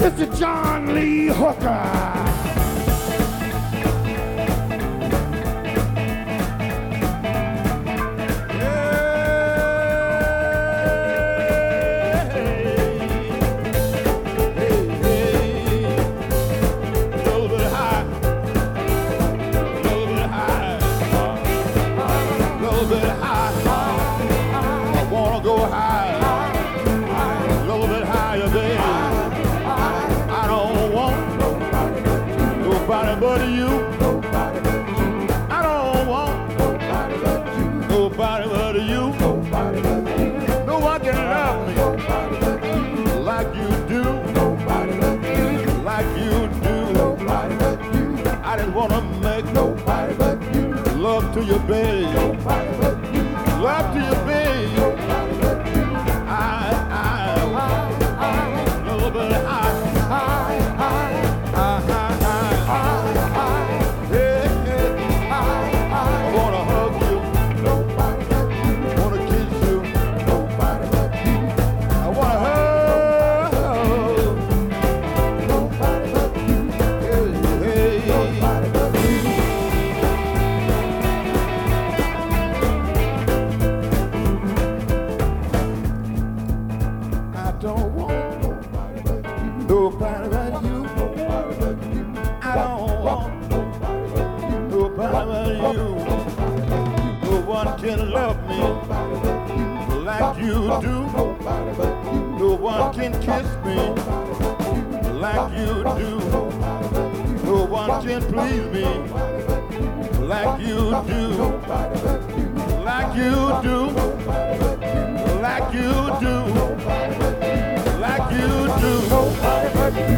Mr. John Lee Hooker. Nobody but you. Nobody but you. I don't want nobody but you. Nobody but you. Nobody but you. No one can love me nobody but you. Like you do. Nobody but you. Like you do. Nobody but you. I just wanna make nobody but you. Love to your baby. Nobody but you. Love to your baby. Nobody but you. I little bit high. Nobody but you. Nobody but you. I don't want nobody but you. Nobody but you. No one can love me like you do. Nobody but you. No one can kiss me like you do. No one can please me like you do. Like you do. Like you do. Like you do. Nobody but you.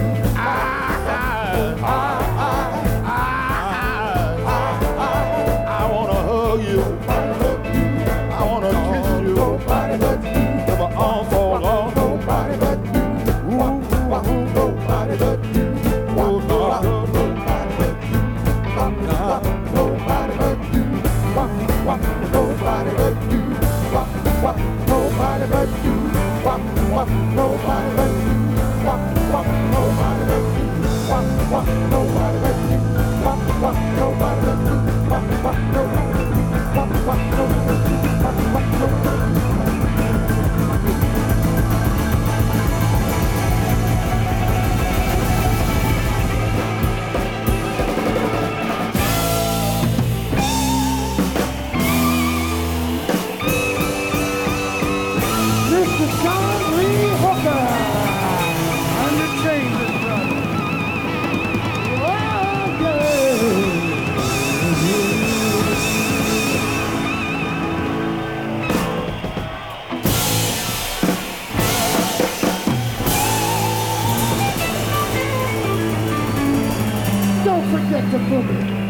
I wanna hug you. I wanna kiss you. Nobody but you. Till my arms fall off. Nobody but you. Nobody but you. Nobody but you. Nobody but you. Nobody but you. Nobody but you. Nobody but you. Mr. John Lee Hooker. And the Chambers Brothers. Don't forget the boogie.